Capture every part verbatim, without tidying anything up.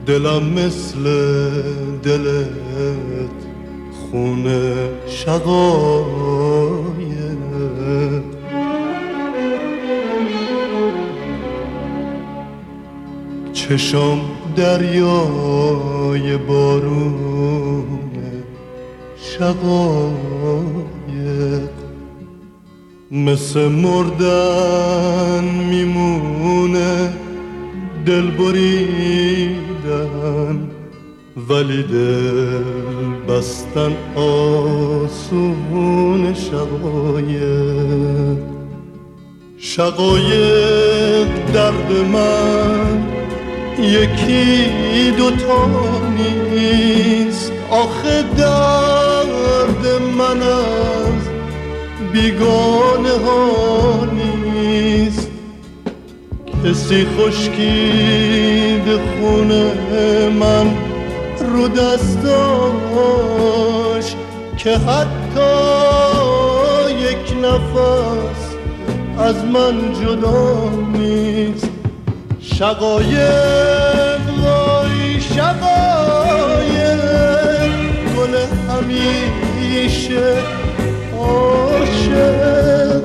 دلم مثل دلت خونه شقایه، چشم دریای بارونه شقایه، مثل مردن میمونه دل بریدن، ولی دل بستن آسون شقایق. شقایق درد من یکی دوتا نیست، آخه درد من از بیگانه ها نیست. کسی خشکید خونه من رو دستاش که حتی یک نفس از من جدا نیست. شقایق وای شقایق، گل همیشه عاشق.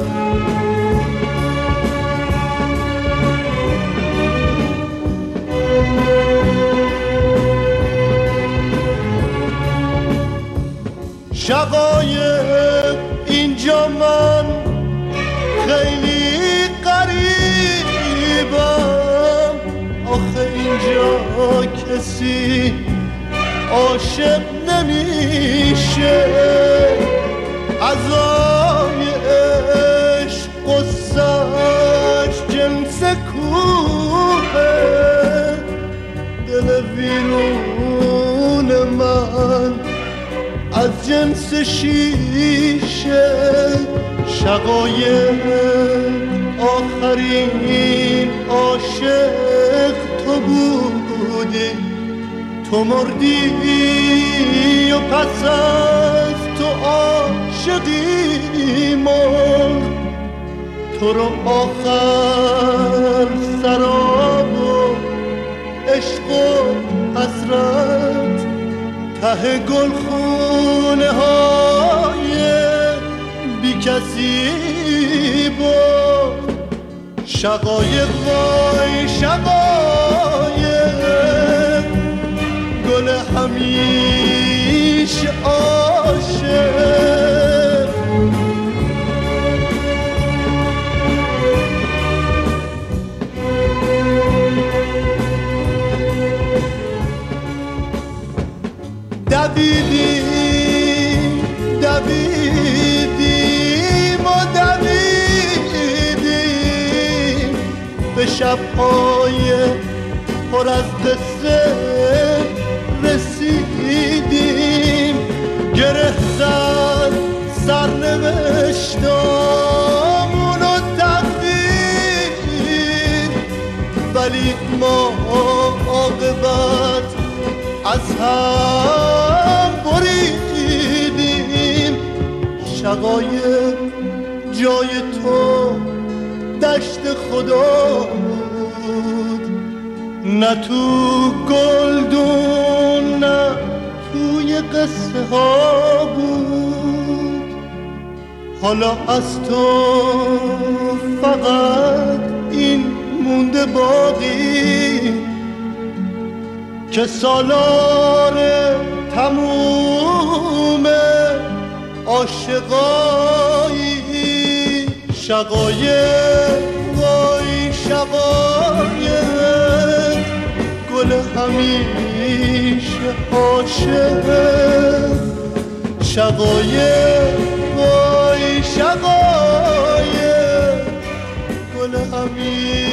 شقایق اینجا من خیلی غریبم، آخه اینجا کسی عاشق نمیشه. عزای عشق قصه‌اش جنس کوه، دل ویرون من از جنس شیشه. شقایق آخرین عاشق تو بودی، تو مردی و پس از تو عاشقی مرد. تو رو آخر سراب و عشق و حسرت ته گلخونه های بی کسی بود. شقایق وای شقایق، گل همیشه عاشق. دویدیم دویدیم و دویدیم به شب‌های پر از قصه رسیدیم. گره زد سرنوشتامون و تقدیر، ولی ما عاقبت از هم بریدیم. شقایق جای تو دشت خدا بود، نه تو گلدون نه توی قصه ها بود. حالا از تو فقط این مونده باقی که سالار تموم عاشقایی. شقایق وای شقایق، گل همیشه عاشق. شقایق وای شقایق، گل همیشه